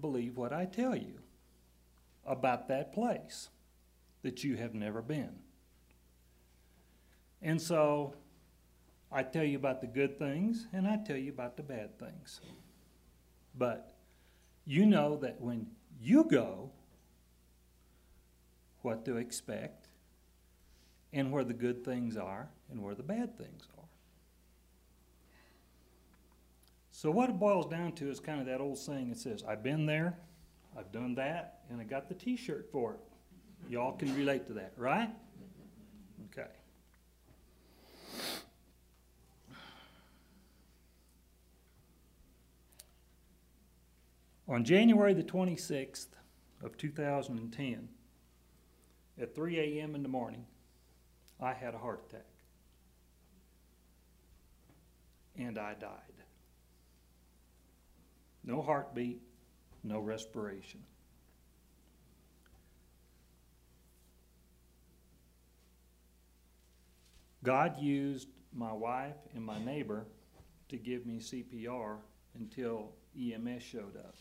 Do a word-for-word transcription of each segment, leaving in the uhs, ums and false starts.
believe what I tell you about that place that you have never been. And so I tell you about the good things and I tell you about the bad things. But you know that when you go, what to expect and where the good things are and where the bad things are. So what it boils down to is kind of that old saying that says, I've been there, I've done that, and I got the t-shirt for it. Y'all can relate to that, right? Okay. On January the twenty-sixth of two thousand ten, at three a m in the morning, I had a heart attack. And I died. No heartbeat, no respiration. God used my wife and my neighbor to give me C P R until E M S showed up.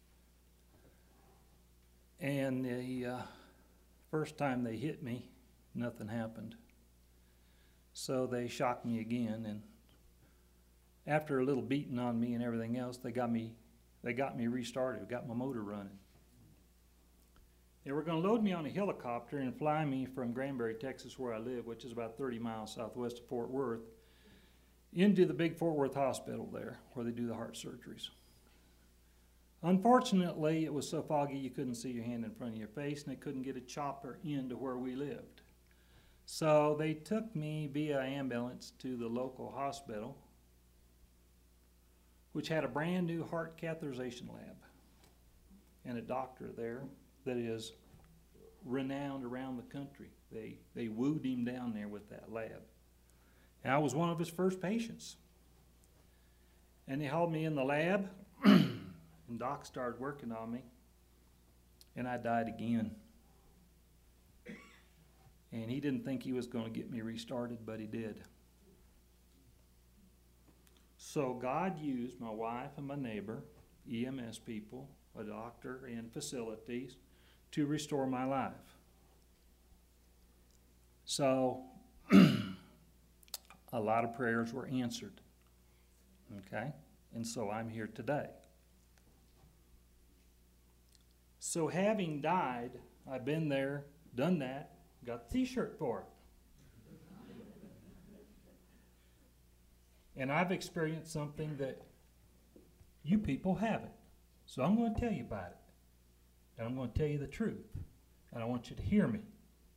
And the uh, first time they hit me, nothing happened. So they shocked me again, and after a little beating on me and everything else, they got me they got me restarted, got my motor running. They were going to load me on a helicopter and fly me from Granbury, Texas, where I live, which is about thirty miles southwest of Fort Worth, into the big Fort Worth hospital there, where they do the heart surgeries. Unfortunately, it was so foggy you couldn't see your hand in front of your face, and they couldn't get a chopper into where we lived. So they took me via ambulance to the local hospital, which had a brand new heart catheterization lab and a doctor there that is renowned around the country. They, they wooed him down there with that lab. And I was one of his first patients. And they hauled me in the lab, and Doc started working on me, and I died again. And he didn't think he was going to get me restarted, but he did. So God used my wife and my neighbor, E M S people, a doctor, and facilities to restore my life. So a lot of prayers were answered, okay? And so I'm here today. So having died, I've been there, done that, got the t-shirt for it. And I've experienced something that you people haven't. So I'm going to tell you about it. And I'm going to tell you the truth. And I want you to hear me.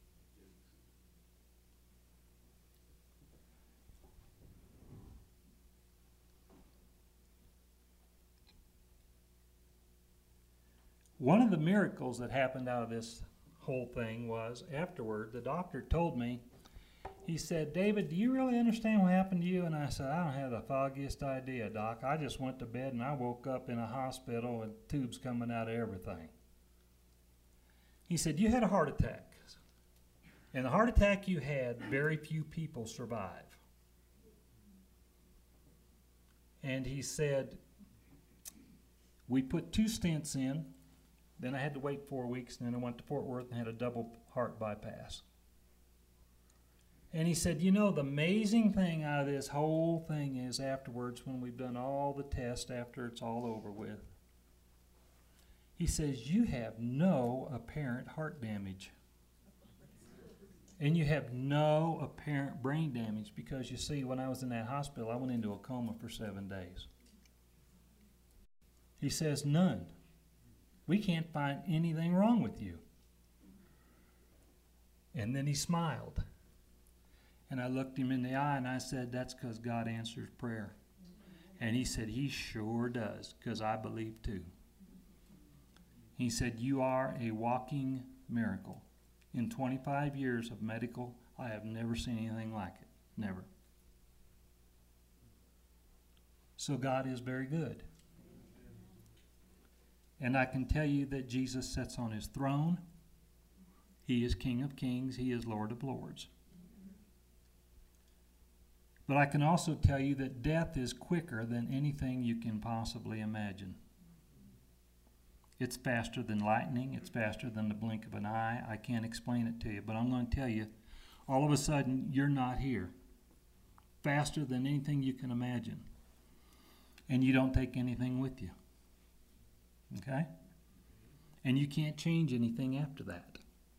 One of the miracles that happened out of this whole thing was afterward, the doctor told me, he said, David, do you really understand what happened to you? And I said, I don't have the foggiest idea, Doc. I just went to bed and I woke up in a hospital with tubes coming out of everything. He said, you had a heart attack. And the heart attack you had, very few people survive. And he said, we put two stents in. Then I had to wait four weeks, and then I went to Fort Worth and had a double heart bypass. And he said, you know, the amazing thing out of this whole thing is afterwards, when we've done all the tests after it's all over with, he says, you have no apparent heart damage. And you have no apparent brain damage because, you see, when I was in that hospital, I went into a coma for seven days. He says, none. We can't find anything wrong with you. And then he smiled. And I looked him in the eye and I said, that's because God answers prayer. And he said, he sure does, because I believe too. He said, you are a walking miracle. In twenty-five years of medical, I have never seen anything like it. Never. So God is very good. And I can tell you that Jesus sits on his throne. He is King of Kings. He is Lord of Lords. But I can also tell you that death is quicker than anything you can possibly imagine. It's faster than lightning. It's faster than the blink of an eye. I can't explain it to you, but I'm going to tell you, all of a sudden, you're not here. Faster than anything you can imagine. And you don't take anything with you. Okay? And you can't change anything after that.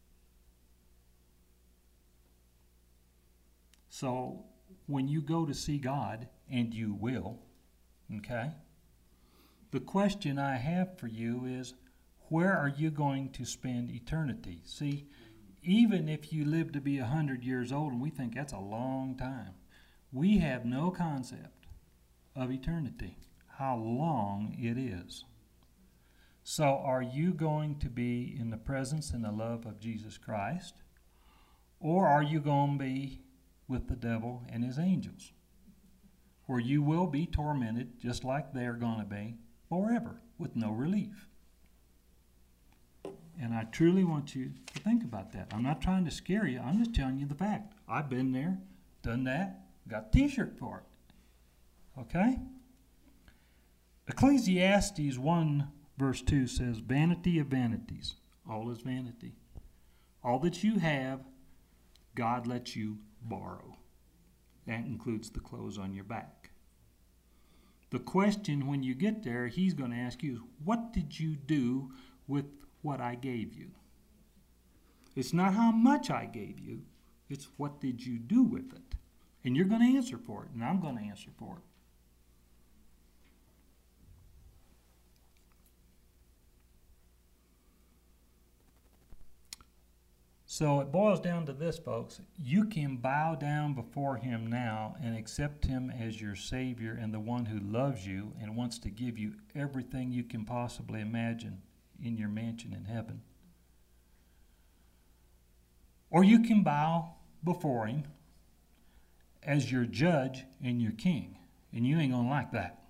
So, when you go to see God, and you will, okay, the question I have for you is, where are you going to spend eternity? See, even if you live to be one hundred years old, and we think that's a long time, we have no concept of eternity, how long it is. So are you going to be in the presence and the love of Jesus Christ, or are you going to be with the devil and his angels, where you will be tormented just like they're going to be forever with no relief? And I truly want you to think about that. I'm not trying to scare you. I'm just telling you the fact. I've been there, done that, got a t-shirt for it. Okay? Ecclesiastes one verse two says, vanity of vanities, all is vanity. All that you have, God lets you borrow. That includes the clothes on your back. The question when you get there, he's going to ask you, what did you do with what I gave you? It's not how much I gave you, it's what did you do with it? And you're going to answer for it, and I'm going to answer for it. So it boils down to this, folks. You can bow down before him now and accept him as your Savior and the one who loves you and wants to give you everything you can possibly imagine in your mansion in heaven. Or you can bow before him as your judge and your king. And you ain't going to like that.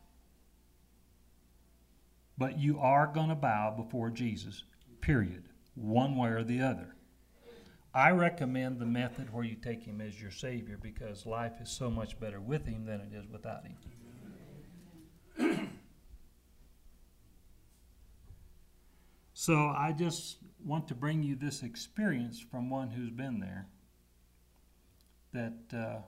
But you are going to bow before Jesus, period, one way or the other. I recommend the method where you take him as your Savior because life is so much better with him than it is without him. So I just want to bring you this experience from one who's been there, that uh,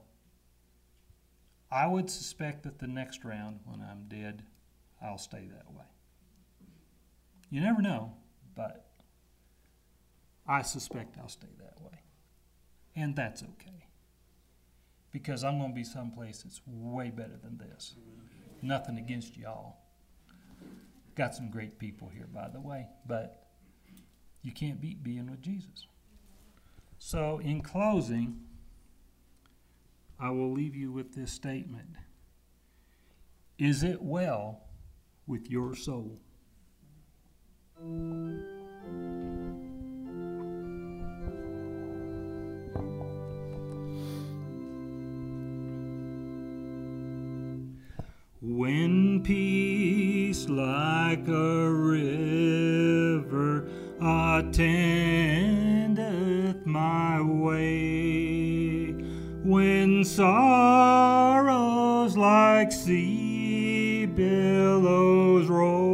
I would suspect that the next round, when I'm dead, I'll stay that way. You never know, but I suspect I'll stay that way. And that's okay. Because I'm going to be someplace that's way better than this. Nothing against y'all. Got some great people here, by the way, but you can't beat being with Jesus. So in closing, I will leave you with this statement. Is it well with your soul? When peace like a river attendeth my way, when sorrows like sea billows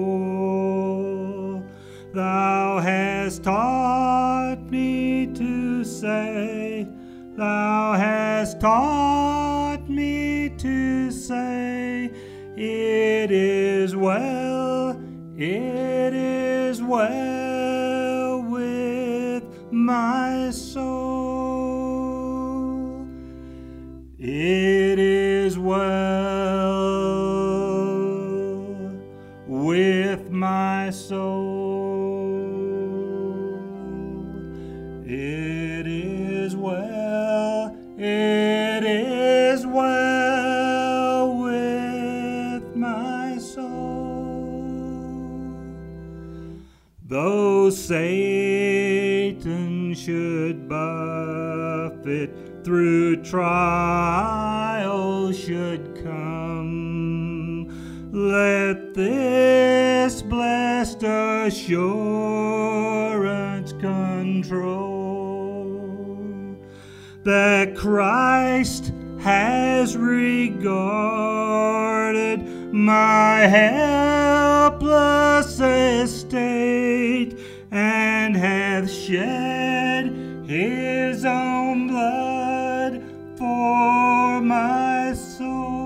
roll, thou hast taught me to say, thou hast taught me to say, it is well, it is well with my soul. It is well with my soul. It is well, it is well with my soul. Though Satan should buffet, through trials should come, let this blessed assurance control, that Christ has regarded my helpless estate, feet, and hath shed his own blood for my soul.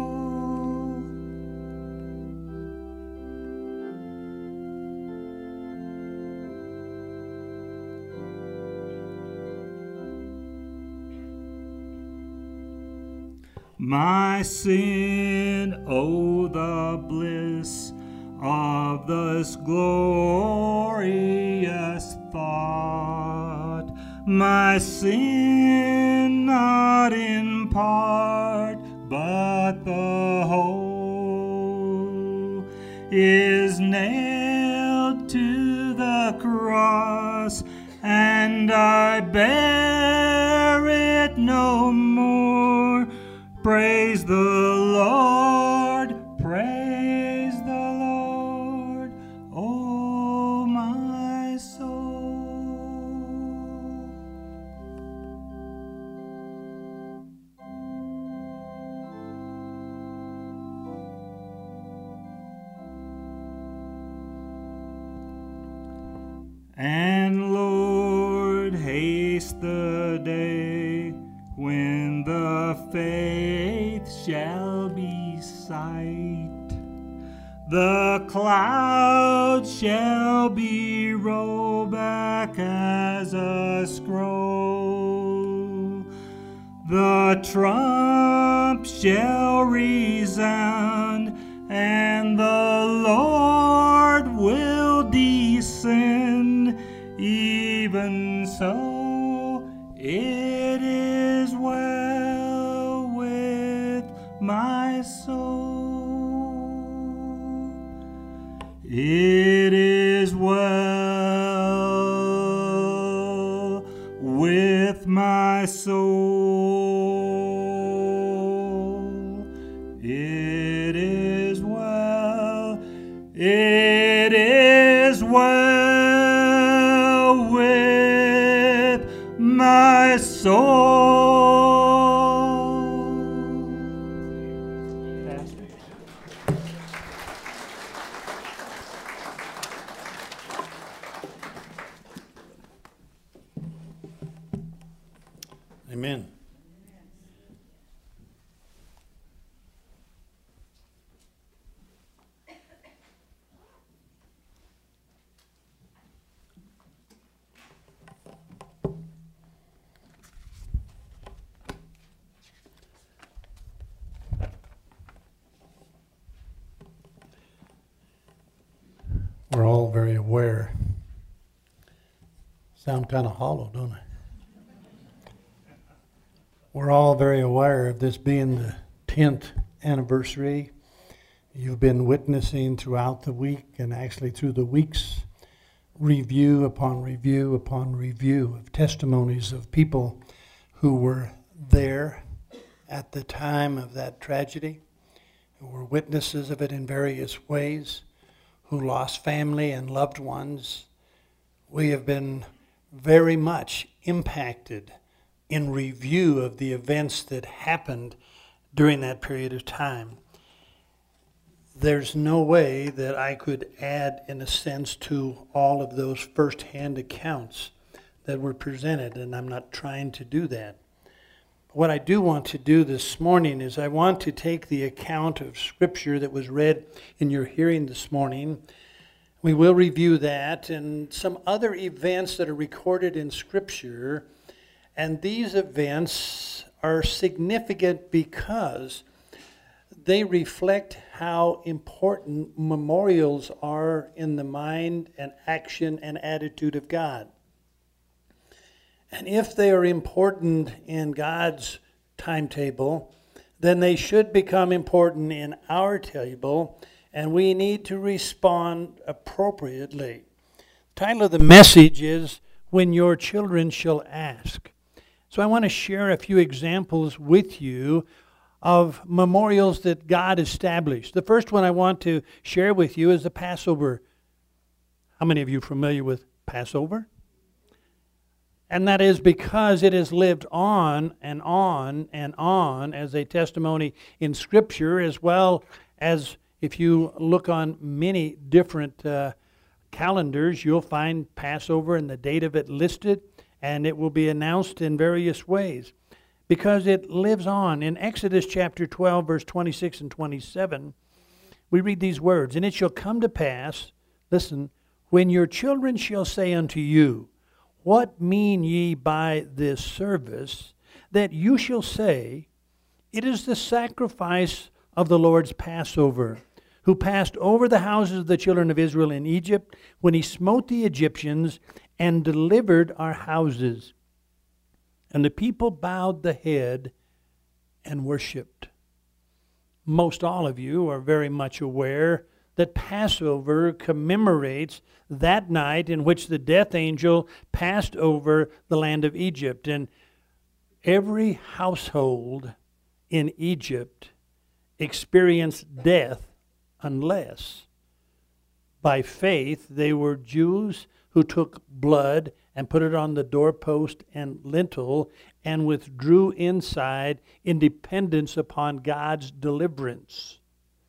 My sin, oh, the bliss of this glorious thought. My sin, not in part, but the whole, is nailed to the cross, and I bear it no more. Praise the Lord, praise the Lord, oh my soul. And Lord, haste the day when the faith shall be sight. The clouds shall be rolled back as a scroll. The trump shall resound, and the Lord will descend. Even so, it is well with my soul. It is well with my soul. It is well. It is well with my soul. Amen. We're all very aware. Sound kind of hollow, don't it? We're all very aware of this being the tenth anniversary. You've been witnessing throughout the week, and actually through the weeks, review upon review upon review of testimonies of people who were there at the time of that tragedy, who were witnesses of it in various ways, who lost family and loved ones. We have been very much impacted in review of the events that happened during that period of time. There's no way that I could add, in a sense, to all of those first-hand accounts that were presented, and I'm not trying to do that. What I do want to do this morning is I want to take the account of Scripture that was read in your hearing this morning. We will review that and some other events that are recorded in Scripture. And these events are significant because they reflect how important memorials are in the mind and action and attitude of God. And if they are important in God's timetable, then they should become important in our table, and we need to respond appropriately. The title of the message is, When Your Children Shall Ask. So I want to share a few examples with you of memorials that God established. The first one I want to share with you is the Passover. How many of you are familiar with Passover? And that is because it has lived on and on and on as a testimony in Scripture, as well as if you look on many different uh, calendars, you'll find Passover and the date of it listed, and it will be announced in various ways because it lives on. In Exodus chapter twelve, verse twenty-six and twenty-seven, we read these words, "And it shall come to pass," listen, "when your children shall say unto you, What mean ye by this service? That you shall say, It is the sacrifice of the Lord's Passover, who passed over the houses of the children of Israel in Egypt, when he smote the Egyptians and delivered our houses. And the people bowed the head and worshipped." Most all of you are very much aware that Passover commemorates that night in which the death angel passed over the land of Egypt. And every household in Egypt experienced death unless, by faith, they were Jews who took blood and put it on the doorpost and lintel and withdrew inside in dependence upon God's deliverance.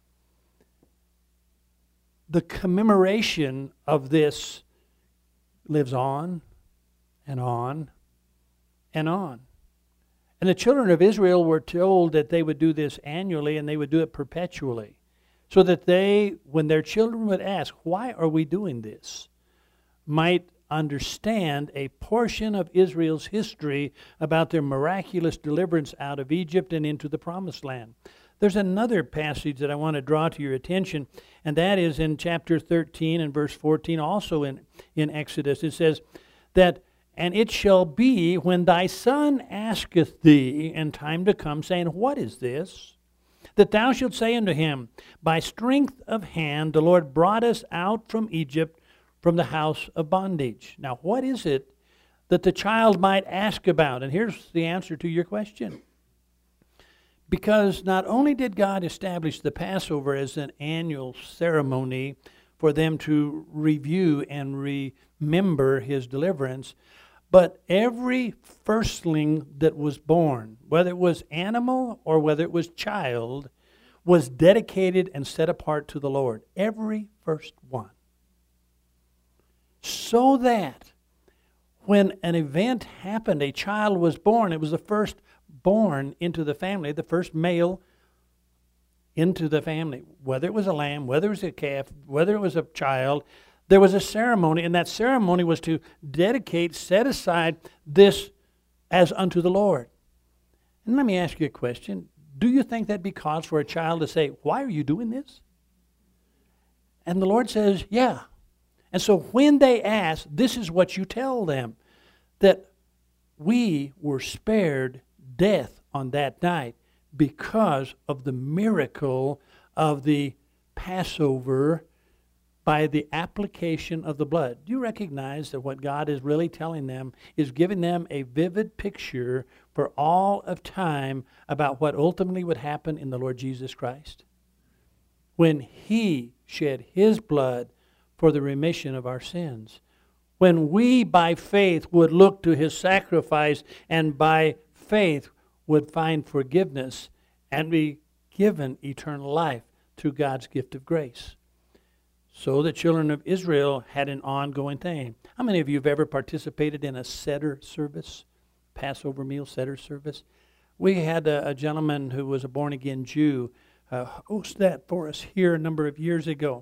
The commemoration of this lives on and on and on. And the children of Israel were told that they would do this annually and they would do it perpetually, so that they, when their children would ask, "Why are we doing this?" might understand a portion of Israel's history about their miraculous deliverance out of Egypt and into the Promised Land. There's another passage that I want to draw to your attention, and that is in chapter thirteen and verse fourteen, also in, in Exodus. It says that, "And it shall be when thy son asketh thee in time to come, saying, What is this? That thou shalt say unto him, By strength of hand the Lord brought us out from Egypt, from the house of bondage." Now, what is it that the child might ask about? And here's the answer to your question. Because not only did God establish the Passover as an annual ceremony for them to review and remember his deliverance, but every firstling that was born, whether it was animal or whether it was child, was dedicated and set apart to the Lord. Every first one. So that when an event happened, a child was born, it was the first born into the family, the first male into the family. Whether it was a lamb, whether it was a calf, whether it was a child, there was a ceremony, and that ceremony was to dedicate, set aside this as unto the Lord. And let me ask you a question. Do you think that'd be cause for a child to say, "Why are you doing this?" And the Lord says, yeah. And so when they ask, this is what you tell them, that we were spared death on that night because of the miracle of the Passover by the application of the blood. Do you recognize that what God is really telling them is giving them a vivid picture for all of time about what ultimately would happen in the Lord Jesus Christ? When he shed his blood for the remission of our sins. When we by faith would look to his sacrifice and by faith would find forgiveness and be given eternal life through God's gift of grace. So the children of Israel had an ongoing thing. How many of you have ever participated in a Seder service? Passover meal Seder service? We had a, a gentleman who was a born-again Jew uh, host that for us here a number of years ago.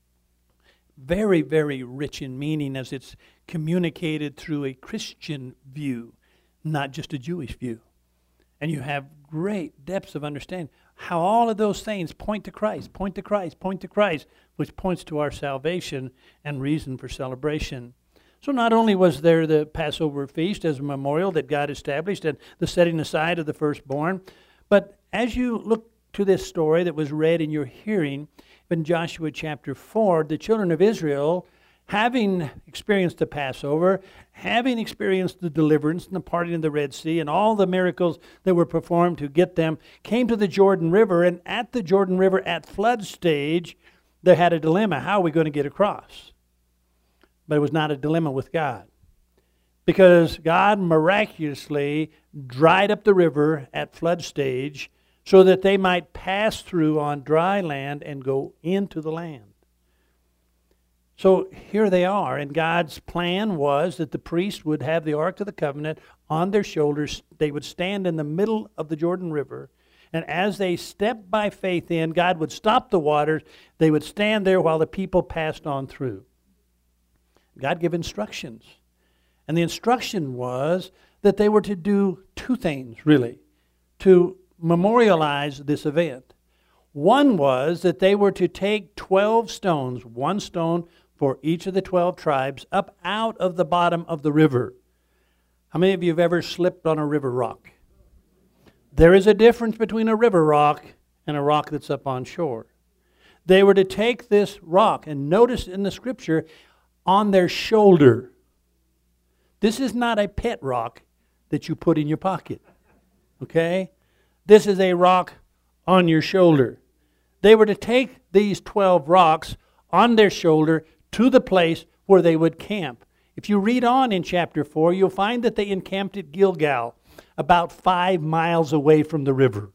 Very, very rich in meaning as it's communicated through a Christian view, not just a Jewish view. And you have great depths of understanding how all of those things point to Christ, point to Christ, point to Christ, which points to our salvation and reason for celebration. So not only was there the Passover feast as a memorial that God established and the setting aside of the firstborn, but as you look to this story that was read in your hearing in Joshua chapter four, the children of Israel, having experienced the Passover, having experienced the deliverance and the parting of the Red Sea and all the miracles that were performed to get them, came to the Jordan River, and at the Jordan River at flood stage, they had a dilemma. How are we going to get across? But it was not a dilemma with God, because God miraculously dried up the river at flood stage so that they might pass through on dry land and go into the land. So here they are, and God's plan was that the priest would have the Ark of the Covenant on their shoulders. They would stand in the middle of the Jordan River, and as they stepped by faith in, God would stop the waters. They would stand there while the people passed on through. God gave instructions, and the instruction was that they were to do two things, really, to memorialize this event. One was that they were to take twelve stones, one stone for each of the twelve tribes, up out of the bottom of the river. How many of you have ever slipped on a river rock? There is a difference between a river rock and a rock that's up on shore. They were to take this rock, and notice in the scripture, on their shoulder. This is not a pet rock that you put in your pocket, okay? This is a rock on your shoulder. They were to take these twelve rocks on their shoulder to the place where they would camp. If you read on in chapter four, you'll find that they encamped at Gilgal, about five miles away from the river.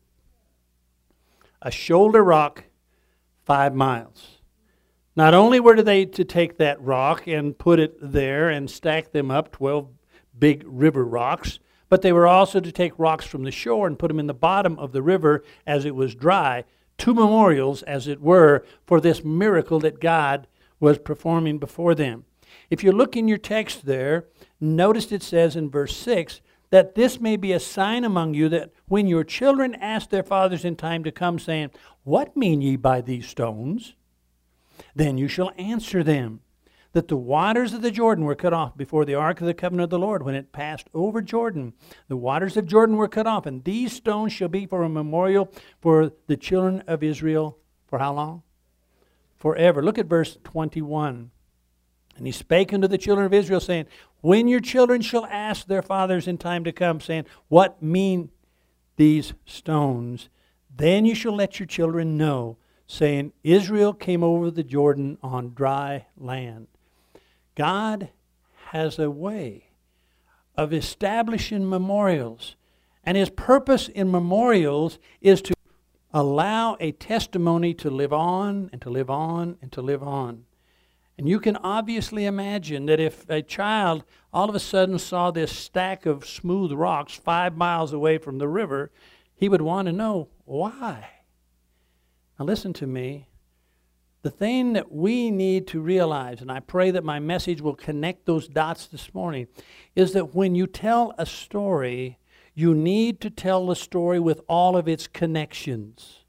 A shoulder rock, five miles. Not only were they to take that rock and put it there and stack them up, twelve big river rocks, but they were also to take rocks from the shore and put them in the bottom of the river as it was dry. Two memorials, as it were, for this miracle that God was performing before them. If you look in your text there, notice it says in verse six, that this may be a sign among you, that when your children ask their fathers in time to come, saying, what mean ye by these stones? Then you shall answer them, that the waters of the Jordan were cut off before the ark of the covenant of the Lord, when it passed over Jordan. The waters of Jordan were cut off, and these stones shall be for a memorial for the children of Israel. For how long? Forever. Look at verse twenty-one. And he spake unto the children of Israel, saying, when your children shall ask their fathers in time to come, saying, what mean these stones? Then you shall let your children know, saying, Israel came over the Jordan on dry land. God has a way of establishing memorials. And His purpose in memorials is to allow a testimony to live on and to live on and to live on. And you can obviously imagine that if a child all of a sudden saw this stack of smooth rocks five miles away from the river, he would want to know why. Now listen to me. The thing that we need to realize, and I pray that my message will connect those dots this morning, is that when you tell a story, you need to tell the story with all of its connections.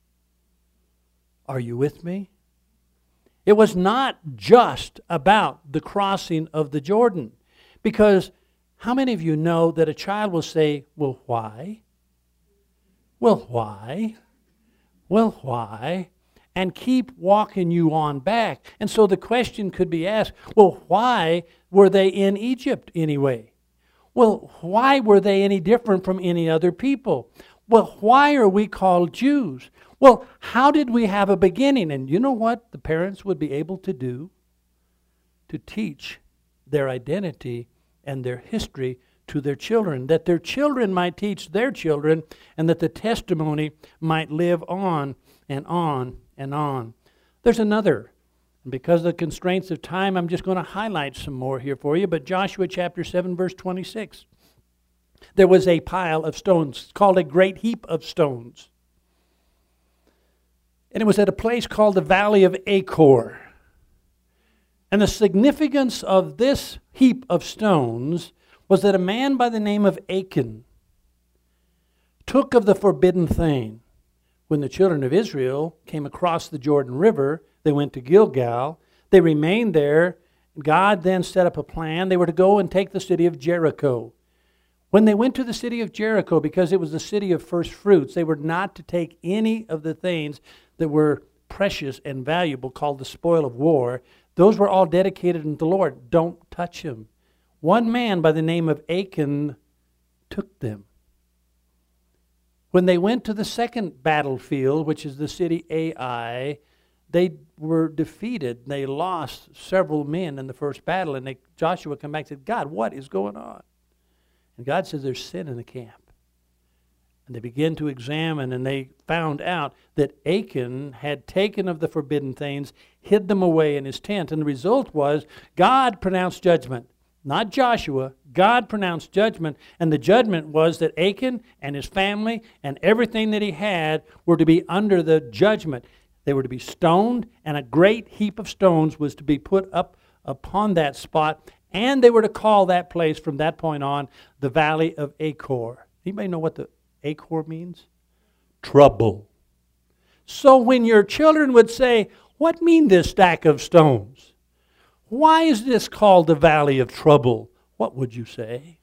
Are you with me? It was not just about the crossing of the Jordan. Because how many of you know that a child will say, well, why? Well, why? Well, why? And keep walking you on back. And so the question could be asked, well, why were they in Egypt anyway? Well, why were they any different from any other people? Well, why are we called Jews? Well, how did we have a beginning? And you know what the parents would be able to do? To teach their identity and their history to their children, that their children might teach their children, and that the testimony might live on and on and on. There's another. And because of the constraints of time, I'm just going to highlight some more here for you. But Joshua chapter seven, verse twenty-six. There was a pile of stones called a great heap of stones. And it was at a place called the Valley of Achor. And the significance of this heap of stones was that a man by the name of Achan took of the forbidden thing. When the children of Israel came across the Jordan River, they went to Gilgal. They remained there. God then set up a plan. They were to go and take the city of Jericho. When they went to the city of Jericho, because it was the city of first fruits, they were not to take any of the things that were precious and valuable, called the spoil of war. Those were all dedicated unto the Lord. Don't touch them. One man by the name of Achan took them. When they went to the second battlefield, which is the city Ai, they were defeated. They lost several men in the first battle. And they, Joshua came back and said, God, what is going on? And God says there's sin in the camp. And they began to examine, and they found out that Achan had taken of the forbidden things, hid them away in his tent. And the result was God pronounced judgment. Not Joshua. God pronounced judgment. And the judgment was that Achan and his family and everything that he had were to be under the judgment. They were to be stoned, and a great heap of stones was to be put up upon that spot. And they were to call that place from that point on the Valley of Achor. Anybody know what the Achor means? Trouble. So when your children would say, what mean this stack of stones? Why is this called the Valley of Trouble? What would you say?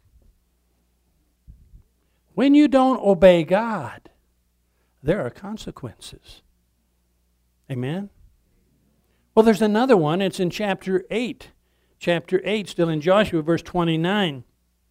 When you don't obey God, there are consequences. Amen? Well, there's another one. It's in chapter eight. Chapter eight, still in Joshua, verse twenty-nine.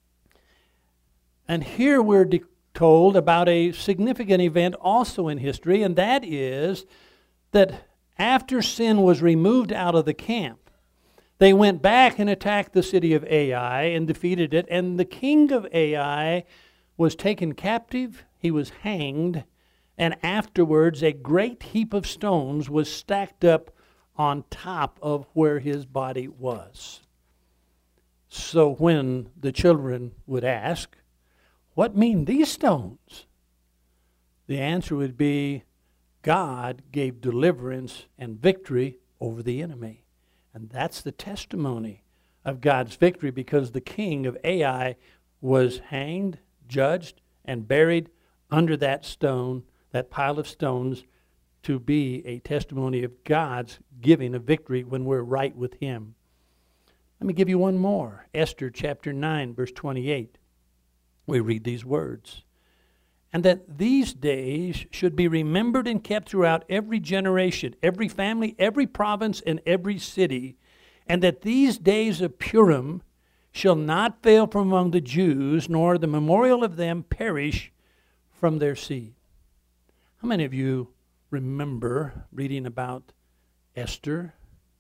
And here we're de- told about a significant event also in history, and that is that after sin was removed out of the camp, they went back and attacked the city of Ai and defeated it, and the king of Ai was taken captive, he was hanged, and afterwards a great heap of stones was stacked up on top of where his body was. So when the children would ask, what mean these stones? The answer would be, God gave deliverance and victory over the enemy. And that's the testimony of God's victory, because the king of Ai was hanged, judged, and buried under that stone, that pile of stones, to be a testimony of God's giving of victory when we're right with Him. Let me give you one more. Esther chapter nine, verse twenty-eight. We read these words. And that these days should be remembered and kept throughout every generation, every family, every province, and every city. And that these days of Purim shall not fail from among the Jews, nor the memorial of them perish from their seed. How many of you remember reading about Esther?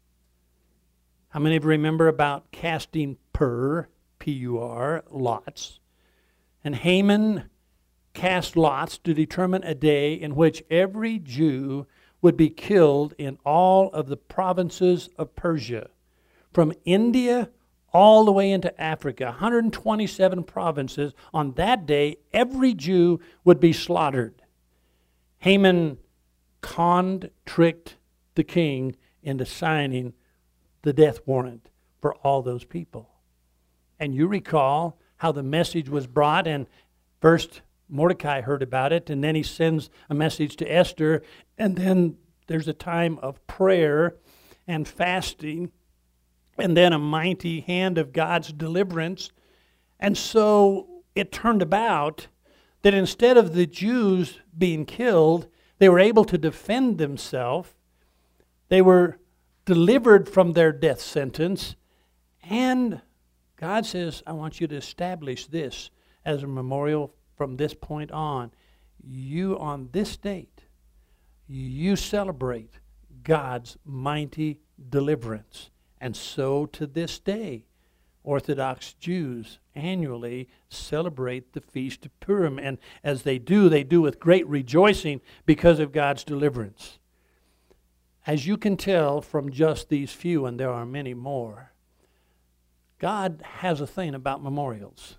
How many of you remember about casting Pur, P U R, lots? And Haman cast lots to determine a day in which every Jew would be killed in all of the provinces of Persia, from India all the way into Africa, one hundred twenty-seven provinces. On that day, every Jew would be slaughtered. Haman conned, tricked the king into signing the death warrant for all those people. And you recall how the message was brought, and first Mordecai heard about it, and then he sends a message to Esther, and then there's a time of prayer and fasting, and then a mighty hand of God's deliverance. And so it turned about that instead of the Jews being killed, they were able to defend themselves. They were delivered from their death sentence, and God says, I want you to establish this as a memorial from this point on. You, on this date, you celebrate God's mighty deliverance. And so to this day, Orthodox Jews annually celebrate the Feast of Purim. And as they do, they do with great rejoicing because of God's deliverance. As you can tell from just these few, and there are many more, God has a thing about memorials.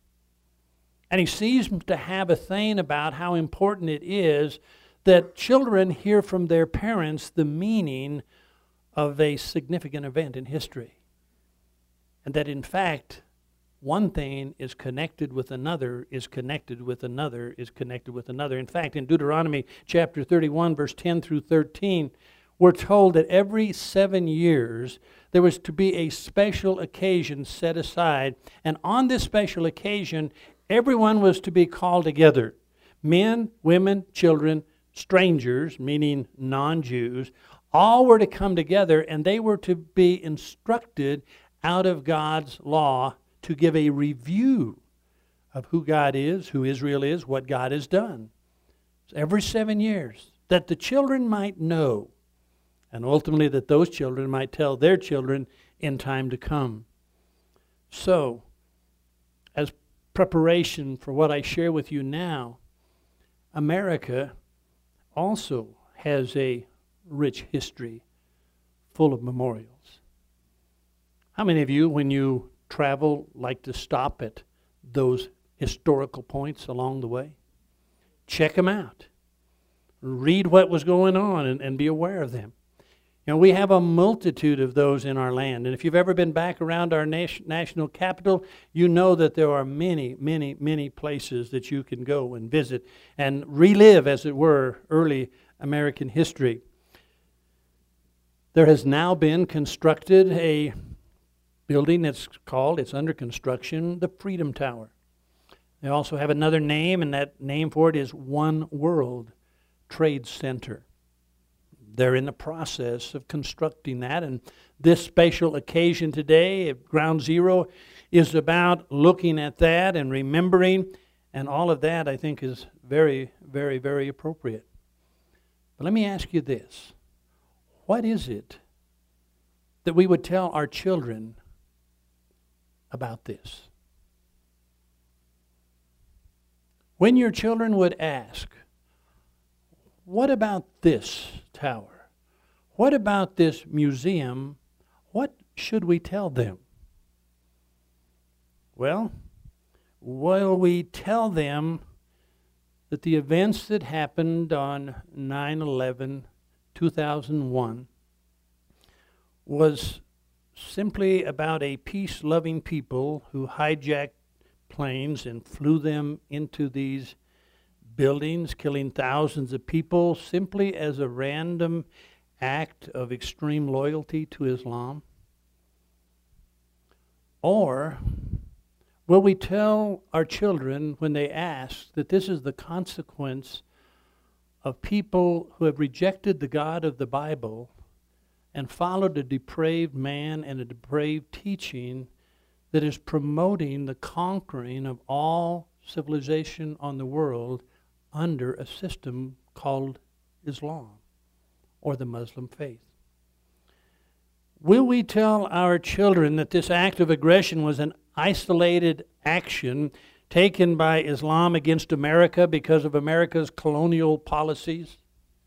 And He seems to have a thing about how important it is that children hear from their parents the meaning of a significant event in history. And that in fact, one thing is connected with another, is connected with another, is connected with another. In fact, in Deuteronomy chapter thirty-one, verse ten through thirteen, we're told that every seven years there was to be a special occasion set aside. And on this special occasion, everyone was to be called together. Men, women, children, strangers, meaning non-Jews, all were to come together, and they were to be instructed out of God's law to give a review of who God is, who Israel is, what God has done. So every seven years, that the children might know, and ultimately that those children might tell their children in time to come. So, as preparation for what I share with you now, America also has a rich history full of memorials. How many of you, when you travel, like to stop at those historical points along the way? Check them out. Read what was going on and, and be aware of them. You know, we have a multitude of those in our land. And if you've ever been back around our nation, national capital, you know that there are many, many, many places that you can go and visit and relive, as it were, early American history. There has now been constructed a building that's called, it's under construction, the Freedom Tower. They also have another name, and that name for it is One World Trade Center. They're in the process of constructing that, and this special occasion today at Ground Zero is about looking at that and remembering, and all of that I think is very, very, very appropriate. But let me ask you this. What is it that we would tell our children about this? When your children would ask, what about this tower? What about this museum? What should we tell them? Well, will we tell them that the events that happened on nine eleven two thousand one was simply about a peace-loving people who hijacked planes and flew them into these buildings, killing thousands of people simply as a random act of extreme loyalty to Islam? Or will we tell our children when they ask that this is the consequence of people who have rejected the God of the Bible and followed a depraved man and a depraved teaching that is promoting the conquering of all civilization on the world under a system called Islam or the Muslim faith? Will we tell our children that this act of aggression was an isolated action taken by Islam against America because of America's colonial policies?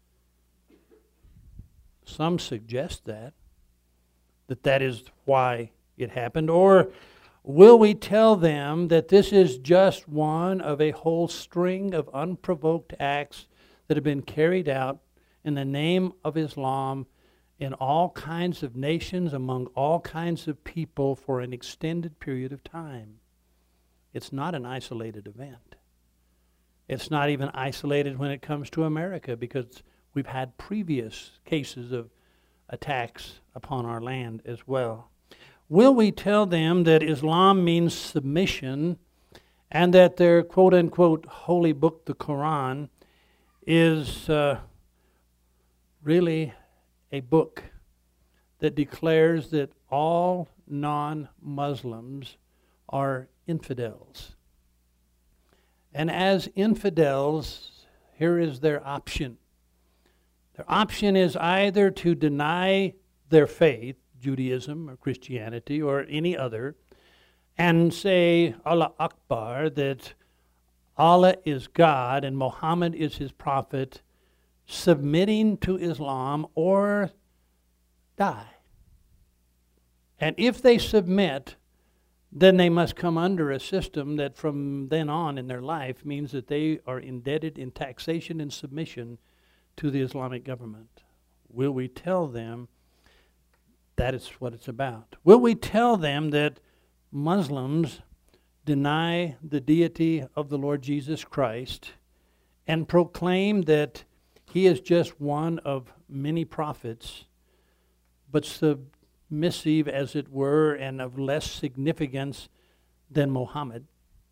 Some suggest that, that that is why it happened. Or will we tell them that this is just one of a whole string of unprovoked acts that have been carried out in the name of Islam in all kinds of nations, among all kinds of people for an extended period of time? It's not an isolated event. It's not even isolated when it comes to America, because we've had previous cases of attacks upon our land as well. Will we tell them that Islam means submission and that their quote-unquote holy book, the Quran, is uh, really a book that declares that all non-Muslims are infidels? And as infidels, here is their option. Their option is either to deny their faith, Judaism or Christianity or any other, and say, Allah Akbar, that Allah is God and Muhammad is his prophet, submitting to Islam, or die. And if they submit, then they must come under a system that from then on in their life means that they are indebted in taxation and submission to the Islamic government. Will we tell them that is what it's about? Will we tell them that Muslims deny the deity of the Lord Jesus Christ and proclaim that he is just one of many prophets, but submissive, as it were, and of less significance than Muhammad?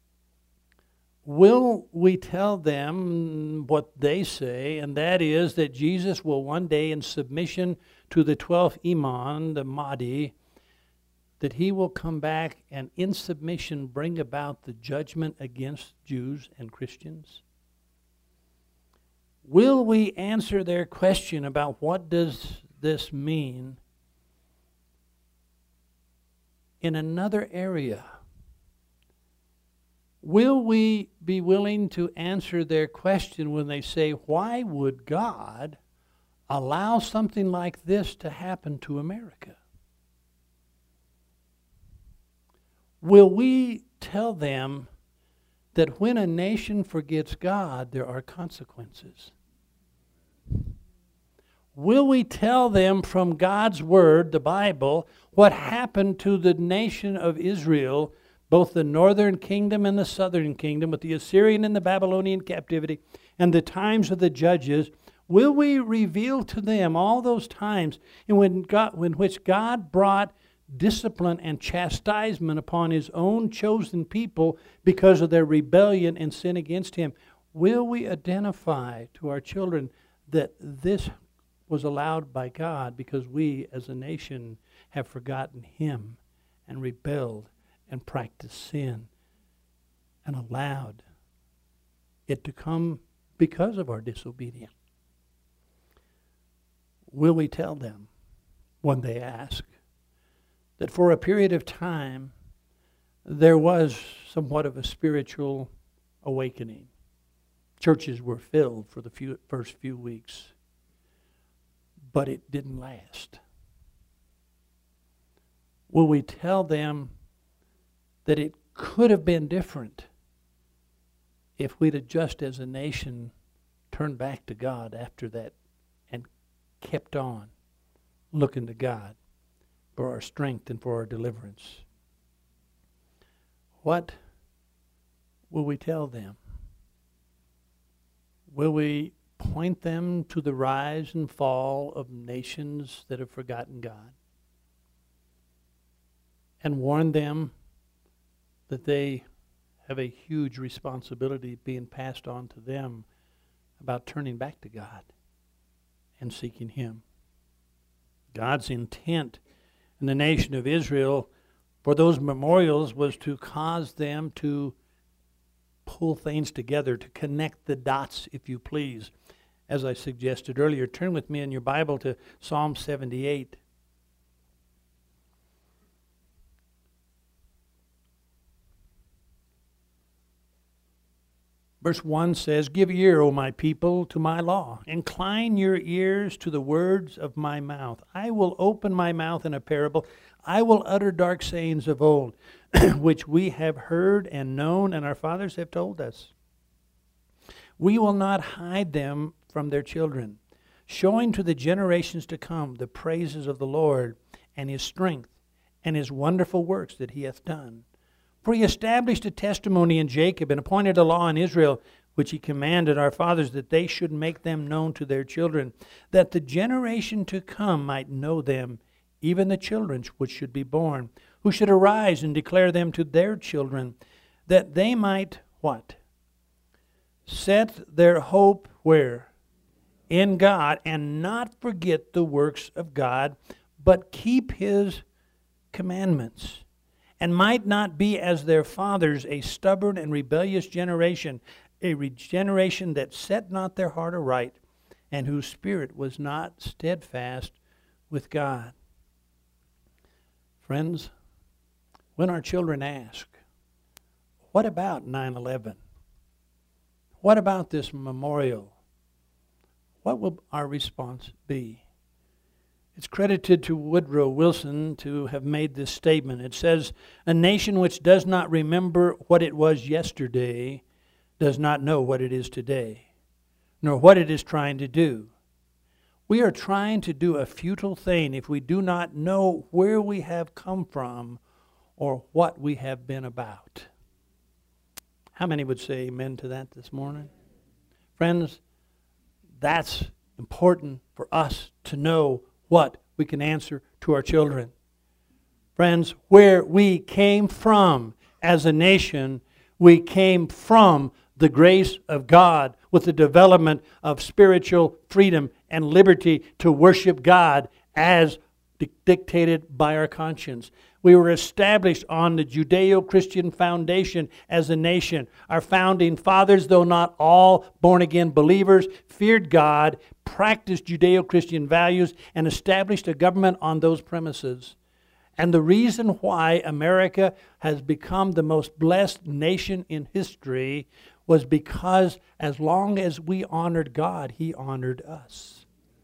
Will we tell them what they say, and that is that Jesus will one day, in submission to the twelfth Imam, the Mahdi, that he will come back and in submission bring about the judgment against Jews and Christians? Will we answer their question about what does this mean in another area? will we be willing to answer their question when they say, why would God allow something like this to happen to America? Will we tell them that when a nation forgets God, there are consequences? Will we tell them from God's Word, the Bible, what happened to the nation of Israel, both the northern kingdom and the southern kingdom, with the Assyrian and the Babylonian captivity, and the times of the judges? Will we reveal to them all those times in when God, in which God brought discipline and chastisement upon His own chosen people because of their rebellion and sin against Him? Will we identify to our children that this was allowed by God because we as a nation have forgotten Him and rebelled and practiced sin and allowed it to come because of our disobedience? Will we tell them when they ask that for a period of time there was somewhat of a spiritual awakening? Churches were filled for the few, first few weeks, but it didn't last. Will we tell them that it could have been different if we'd have just as a nation turned back to God after that and kept on looking to God for our strength and for our deliverance? What will we tell them? Will we point them to the rise and fall of nations that have forgotten God and warn them that they have a huge responsibility being passed on to them about turning back to God and seeking Him? God's intent in the nation of Israel for those memorials was to cause them to pull things together, to connect the dots, if you please. As I suggested earlier, turn with me in your Bible to Psalm seventy-eight. Verse one says, "Give ear, O my people, to my law. Incline your ears to the words of my mouth. I will open my mouth in a parable. I will utter dark sayings of old, which we have heard and known, and our fathers have told us. We will not hide them from their children, showing to the generations to come the praises of the Lord and His strength and His wonderful works that He hath done. For He established a testimony in Jacob and appointed a law in Israel, which He commanded our fathers that they should make them known to their children, that the generation to come might know them, even the children which should be born, who should arise and declare them to their children, that they might," what? "Set their hope," where? "In God, and not forget the works of God, but keep His commandments, and might not be as their fathers, a stubborn and rebellious generation, a generation that set not their heart aright, and whose spirit was not steadfast with God." Friends, when our children ask, what about nine eleven? What about this memorial? What will our response be? It's credited to Woodrow Wilson to have made this statement. It says, "A nation which does not remember what it was yesterday does not know what it is today, nor what it is trying to do. We are trying to do a futile thing if we do not know where we have come from or what we have been about." How many would say amen to that this morning? Friends, that's important for us to know what we can answer to our children. Friends, where we came from as a nation, we came from the grace of God with the development of spiritual freedom and liberty to worship God as di- dictated by our conscience. We were established on the Judeo-Christian foundation as a nation. Our founding fathers, though not all born-again believers, feared God, practiced Judeo-Christian values, and established a government on those premises. And the reason why America has become the most blessed nation in history was because as long as we honored God, He honored us.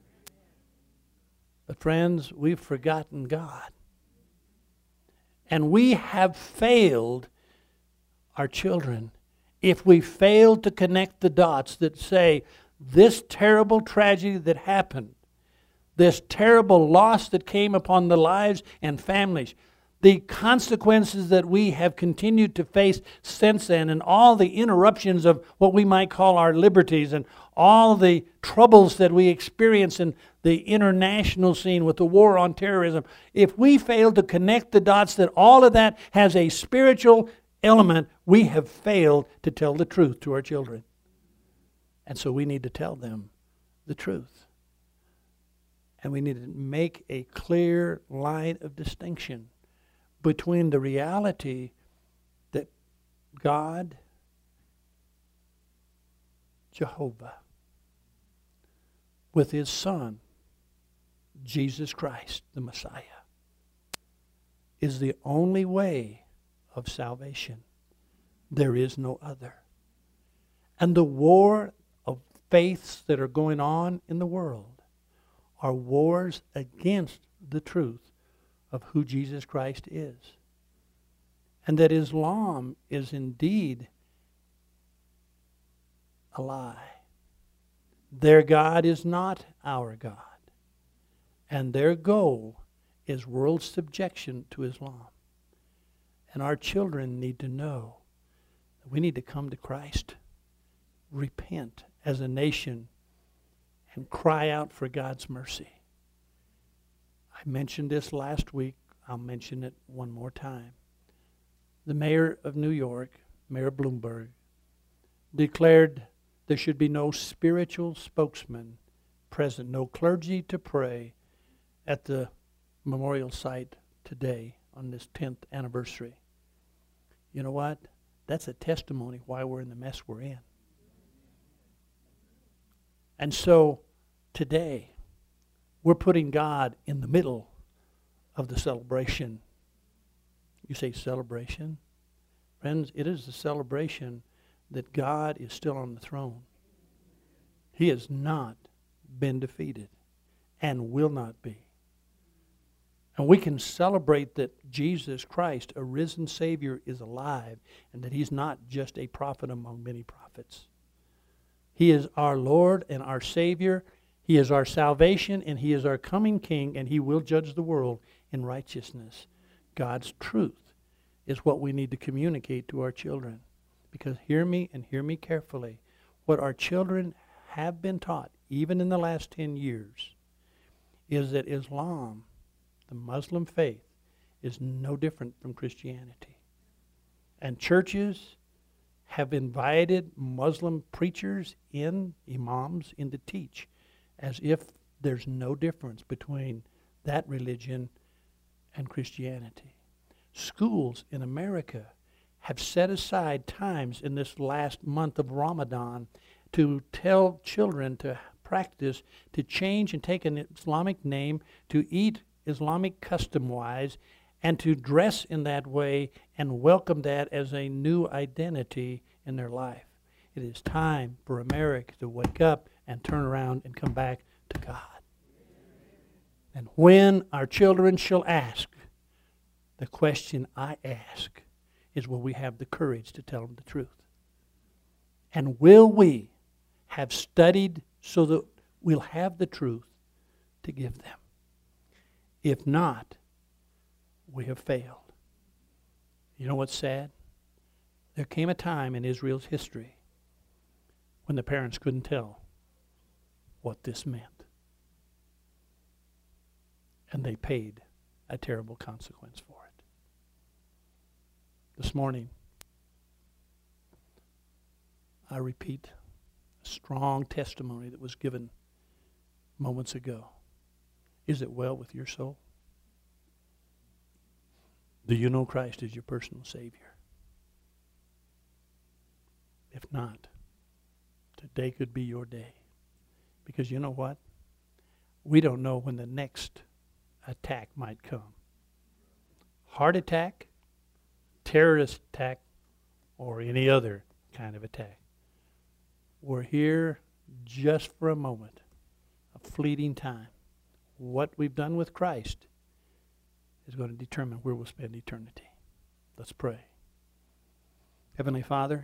But friends, we've forgotten God. And we have failed our children if we fail to connect the dots that say, this terrible tragedy that happened, this terrible loss that came upon the lives and families, the consequences that we have continued to face since then, and all the interruptions of what we might call our liberties, and all the troubles that we experience in the international scene with the war on terrorism, if we fail to connect the dots that all of that has a spiritual element, we have failed to tell the truth to our children. And so we need to tell them the truth. And we need to make a clear line of distinction between the reality that God, Jehovah, with His Son, Jesus Christ, the Messiah, is the only way of salvation. There is no other. And the war of faiths that are going on in the world are wars against the truth of who Jesus Christ is. And that Islam is indeed a lie. Their God is not our God. And their goal is world subjection to Islam. And our children need to know that we need to come to Christ, repent as a nation, and cry out for God's mercy. I mentioned this last week. I'll mention it one more time. The mayor of New York, Mayor Bloomberg, declared there should be no spiritual spokesman present, no clergy to pray at the memorial site today on this tenth anniversary. You know what? That's a testimony why we're in the mess we're in. And so today, we're putting God in the middle of the celebration. You say celebration? Friends, it is the celebration that God is still on the throne. He has not been defeated and will not be. And we can celebrate that Jesus Christ, a risen Savior, is alive and that He's not just a prophet among many prophets. He is our Lord and our Savior. He is our salvation, and He is our coming King, and He will judge the world in righteousness. God's truth is what we need to communicate to our children. Because hear me and hear me carefully. What our children have been taught, even in the last ten years, is that Islam, the Muslim faith, is no different from Christianity. And churches have invited Muslim preachers in, imams, in to teach as if there's no difference between that religion and Christianity. Schools in America have set aside times in this last month of Ramadan to tell children to practice, to change and take an Islamic name, to eat Islamic custom-wise, and to dress in that way and welcome that as a new identity in their life. It is time for America to wake up and turn around and come back to God. And when our children shall ask, the question I ask is, will we have the courage to tell them the truth? And will we have studied so that we'll have the truth to give them? If not, we have failed. You know what's sad? There came a time in Israel's history when the parents couldn't tell what this meant. And they paid a terrible consequence for it. This morning, I repeat a strong testimony that was given moments ago. Is it well with your soul? Do you know Christ as your personal Savior? If not, today could be your day. Because you know what? We don't know when the next attack might come. heart attack, terrorist attack, or any other kind of attack. We're here just for a moment, a fleeting time. What we've done with Christ is going to determine where we'll spend eternity. Let's pray. Heavenly Father,